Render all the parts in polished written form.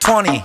20,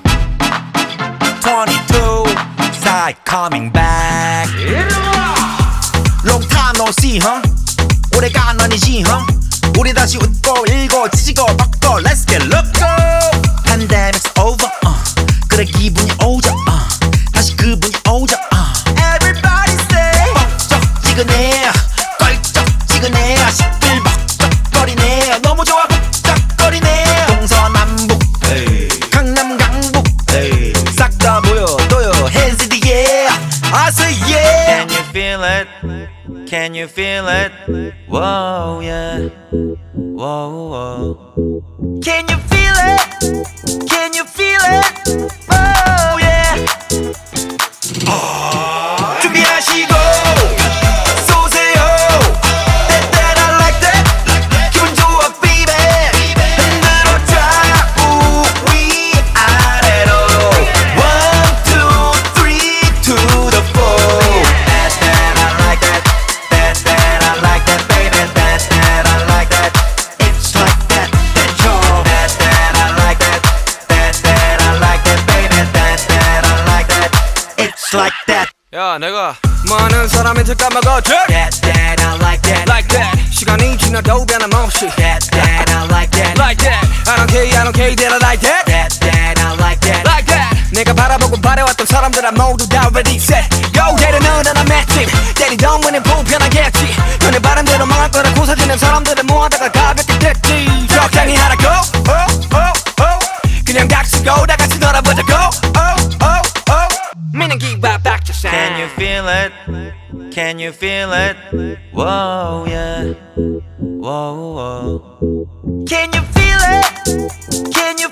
22, side coming back. Long time no see, huh? 오래간 아니지, huh? 우리 다시 웃고 일고 찢고 벗고 Let's get loco. Pandemic's over, 그래 기분이 오죠, 다시 그분이 오죠, Everybody say 뻑적지근해, 껄쩍지근해, 시끌벅적거리네, 너무 좋아 북적거리네. 동서남북 강남 강북 싹 다 보여줘요. Hands in the air, I say yeah. Can you feel it? Can you feel it? Whoa, yeah. Whoa, whoa. Can you feel it? Can you feel it? Oh yeah. 준비하시고 쏘세요. That I like that. 기분 좋아 baby. 흔들어줘 우위 아래로. 1, 2, 3 to the 4. That I like that. That I like that baby. That I like that. It's like that. That's your. That I like that. That I like that baby. That I like that. It's like that. 야 내가 많은 사람한테 까먹었지 That I like that. Like that 시간이 지나도 변함없이 That I like that. Like that I don't care that I like that That I like that. Like that 내가 바라보고 바래왔던 사람들아 모두 다 ready set Yo 때리는 난 맷집 때리던 문은 불편하겠지 너네 바람대로 망할 거라 고사지는 사람들을 모아다가 가볍게 됐지 적당히 하라고 그냥 닥치고 다 같이 놀아보자고 meaning give up back to sound Can you feel it? Can you feel it? Whoa, yeah. Whoa, whoa. Can you feel it? Can you